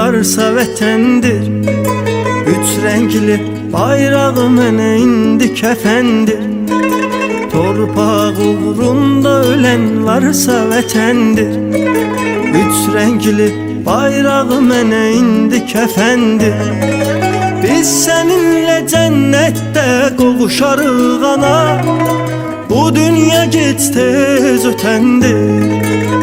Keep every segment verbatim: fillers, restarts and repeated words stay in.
varsa vətəndir. Üç rəngli bayrağı mənə indi kəfəndir. Torpaq uğrunda ölən varsa vətəndir. Üç rəngli bayrağı mənə indi kəfəndir. Biz səninlə cənnətdə qovuşarıq ana, bu dünya gec tez ötəndir.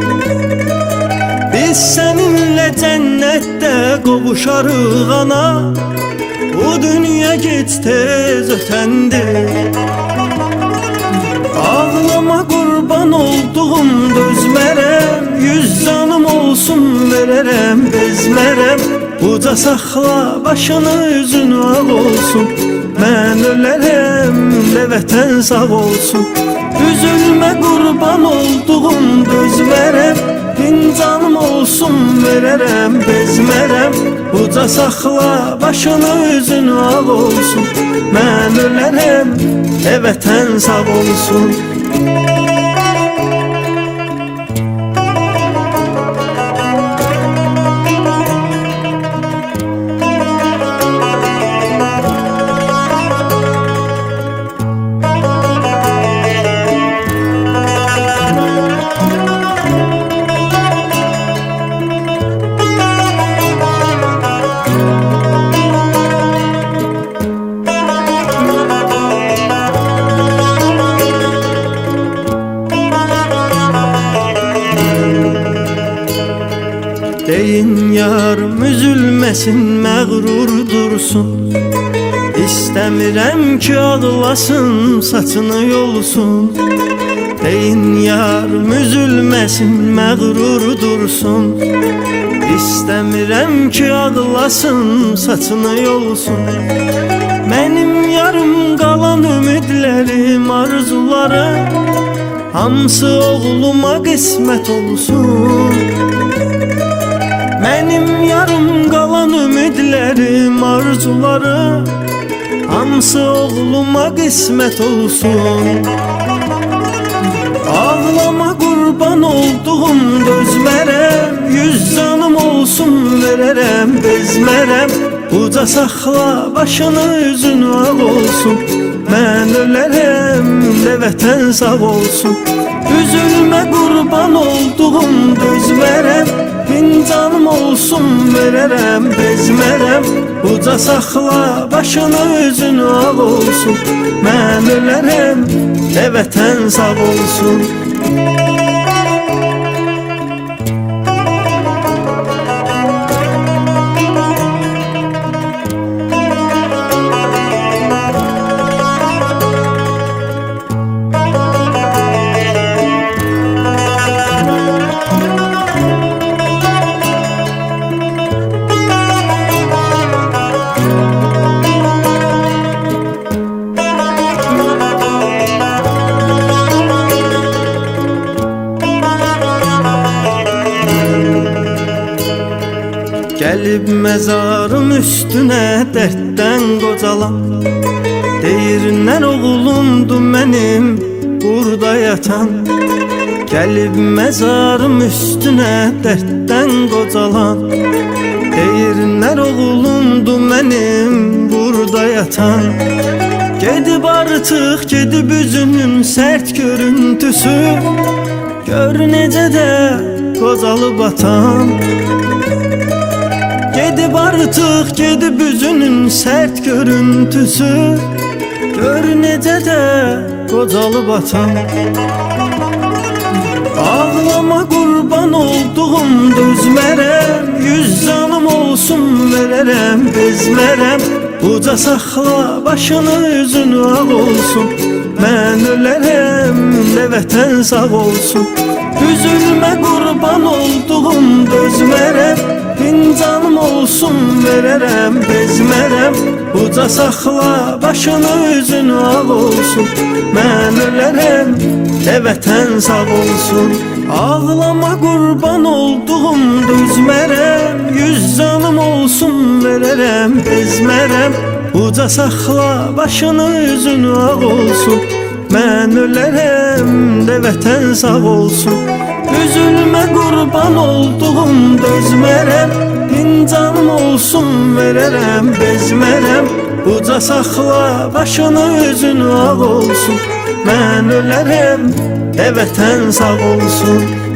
Biz səninlə cənnətdə qovuşarıq ana, bu dünya gec tez ötəndir. Ağlama qurban olduğum dözmərəm, yüz canım olsun verərəm, bezmərəm. Uca saxla başını üzün ağ olsun, mən ölərəm də vətən sağ olsun. Üzülmə qurban olduğum dözmərəm, min canım olsun verərəm, bezmərəm. Uca saxla başını üzün ağ olsun, mən ölərəm də vətən sağ olsun. Deyin yarım üzülməsin, məğrur dursun. İstəmirəm ki ağlasın, saçını yolsun. Deyin yarım üzülməsin, məğrur dursun. İstəmirəm ki ağlasın, saçını yolsun. Mənim yarım qalan ümidlərim, arzularım, hamısı oğluma qismət olsun. Mənim yarım qalan ümidlərim, arzularım, hamısı oğluma qismət olsun. Ağlama qurban olduğum dözmərəm, yüz canım olsun verərəm, bezmərəm. Uca saxla başını üzün ağ olsun, mən ölərəm də vətən sağ olsun. Üzülmə qurban olduğum dözmərəm, min canım olsun verərəm, bezmərəm. Uca saxla başını üzün ağ olsun, mən ölərəm də vətən sağ olsun. Gəlib məzarım üstünə dərddən qocalan, deyirlər oğlumdur mənim burada yatan. Gəlib məzarım üstünə dərddən qocalan, deyirlər oğlumdur mənim burada yatan. Gedib artıq, gedib üzünün sərt görüntüsü, gör necə də qocalıb atan. Gedib artıq, gedib üzünün sərt görüntüsü, gör necə də qocalıb atan. Ağlama qurban olduğum dözmərəm, yüz canım olsun verərəm, bezmərəm. Uca saxla başını üzün ağ olsun, mən ölərəm də vətən sağ olsun. Üzülmə qurban olduğum dözmərəm, min canım olsun verərəm, bezmərəm. Uca saxla başını üzün ağ olsun, mən ölərəm də vətən sağ olsun. Ağlama qurban olduğum dözmərəm, yüz canım olsun verərəm, bezmərəm. Uca saxla başını üzün ağ olsun, mən ölərəm də vətən sağ olsun. Üzülmə qurban olduğum dözmərəm, fincanım olsun verərəm, bezmərəm. Uca saxla başını üzün ağ olsun, mən ölərəm, də vətən sağ olsun.